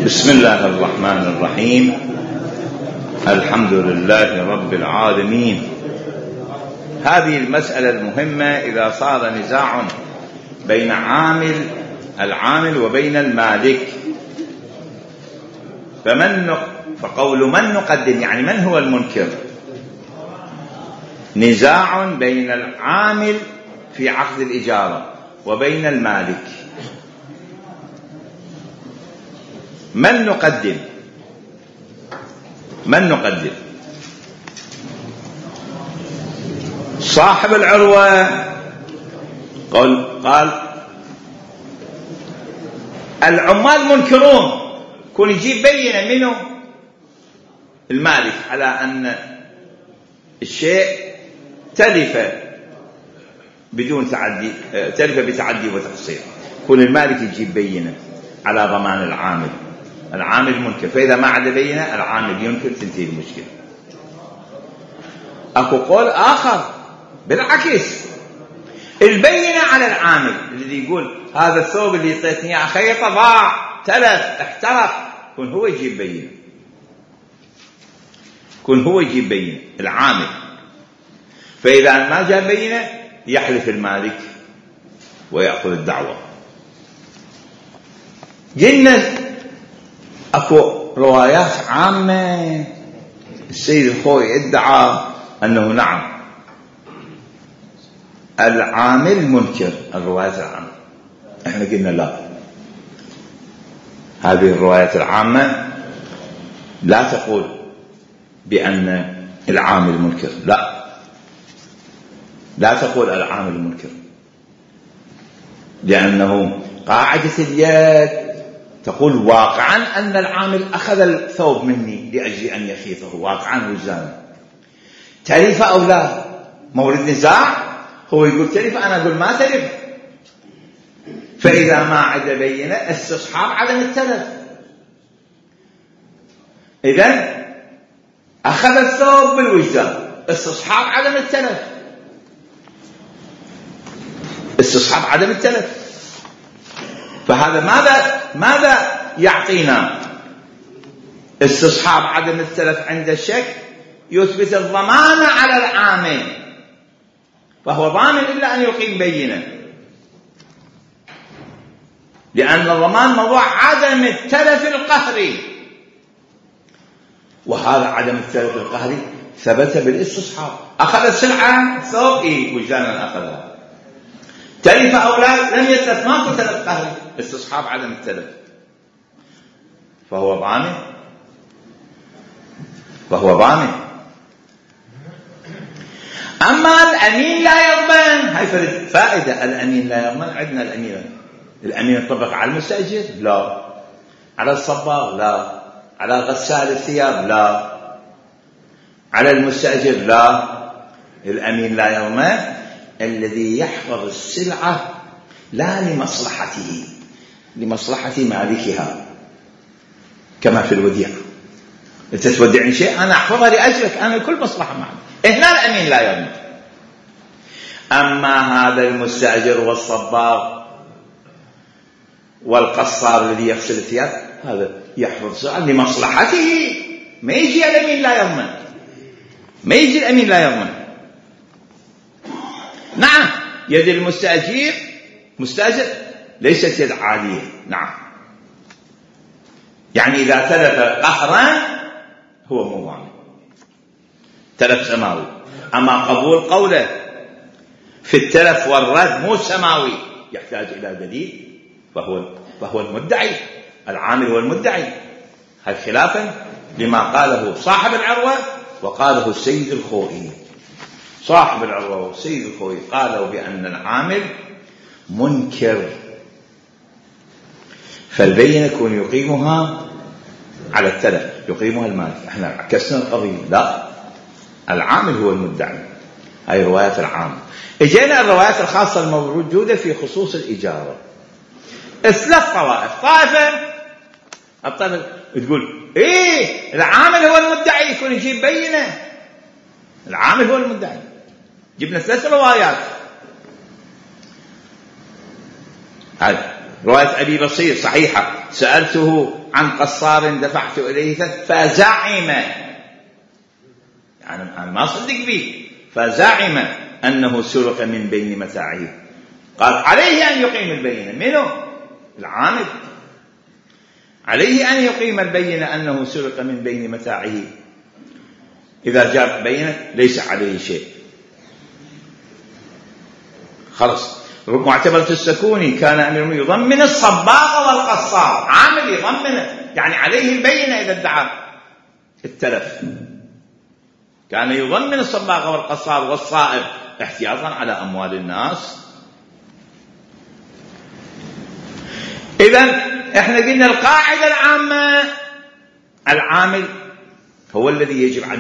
بسم الله الرحمن الرحيم. الحمد لله رب العالمين. هذه المسألة المهمة إذا صار نزاع بين العامل وبين المالك، فقول من نقدم يعني من هو المنكر؟ نزاع بين العامل في عقد الإجارة وبين المالك، من نقدم؟ صاحب العروة قال العمال منكرون، كون يجيب بينة منه المالك على أن الشيء تلف بدون تعدي، تلف بتعدي وتقصير، كون المالك يجيب بينة على ضمان العامل منكر، فإذا ما عاد بينة العامل ينكر، تنتهي المشكلة. أكو قول آخر بالعكس، البينة على العامل الذي يقول هذا الثوب اللي اعطيتني اياه خيطه ضاع، تلف، احترق، كون هو يجيب بينة العامل، فإذا ما جاء بينة يحلف المالك ويأخذ الدعوة. جنة أكو روايات عامة، السيد الخوي ادعى أنه نعم العامل منكر، الروايات العامة. احنا قلنا لا، هذه الروايات العامة لا تقول بأن العامل منكر، لا تقول العامل منكر، لأنه قاعدة اليد تقول واقعا أن العامل أخذ الثوب مني لأجل أن يخيطه، واقعا وجدانا، تلف أو لا مورد نزاع، هو يقول تلف، أنا أقول ما تلف، فإذا ما عاد بينة استصحاب عدم التلف. إذن أخذ الثوب بالوجدان، استصحاب عدم التلف، استصحاب عدم التلف. فهذا ماذا يعطينا؟ استصحاب عدم التلف عند الشك يثبت الضمان على العامل، فهو ضامن إلا أن يقيم بينة، لأن الضمان موضوع عدم التلف القهري، وهذا عدم التلف القهري ثبت بالاستصحاب. أخذ السلعة ثوب وجدانا أخذها، تلف أو لا لم يتلف، ماكو تلف قهري، استصحاب عدم التلف، فهو ضامن. أما الأمين لا يضمن، هاي فائدة، الأمين لا يضمن. عندنا الأمين يطبق على المستأجر؟ لا. على الصباغ؟ لا. على غسال الثياب؟ لا. على المستأجر؟ لا. الأمين لا يضمن الذي يحفظ السلعة لا لمصلحة مالكها، كما في الوديعة، أنت تودعني شيء أنا أحفظها لأجلك، أنا كل مصلحة معي، هنا الأمين لا يضمن. أما هذا المستأجر والصباغ والقصار الذي يغسل الثياب، هذا يحفظ لمصلحته، ما يجي الأمين لا يضمن، نعم يد مستأجر ليست يد عالية، نعم، يعني إذا تلف قهرا هو مو ضامن، تلف سماوي. أما قبول قوله في التلف والرد مو سماوي، يحتاج إلى دليل، فهو المدعي، العامل هو المدعي، هذا خلافا لما قاله صاحب العروة وقاله السيد الخوئي. صاحب العروة والسيد الخوئي قالوا بأن العامل منكر، فالبينة يكون يقيمها على التلف، يقيمها المالك. احنا عكسنا القضية، لا، العامل هو المدعي. هاي الروايات العامة. اجينا الروايات الخاصة الموجودة في خصوص الإجارة، 3 طوائف. الطائفة تقول العامل هو المدعي، يكون يجيب بينة، العامل هو المدعي. جبنا 3 روايات. هذه رواية أبي بصير صحيحة، سألته عن قصار دفعت إليه فزعم، يعني أنا ما صدق به، فزعم أنه سرق من بين متاعه. قال عليه أن يقيم البينة. منه؟ العامل عليه أن يقيم البينة أنه سرق من بين متاعه. إذا جاء بينة ليس عليه شيء، خلص. معتبرة السكوني كان أمير يضمن الصباغ والقصار، عامل يضمنه، يعني عليه البينة إذا ادعى التلف. كان يضمن الصباغ والقصار والصائب احتياطا على أموال الناس. إذن احنا قلنا القاعدة العامة، العامل هو الذي يجب عليه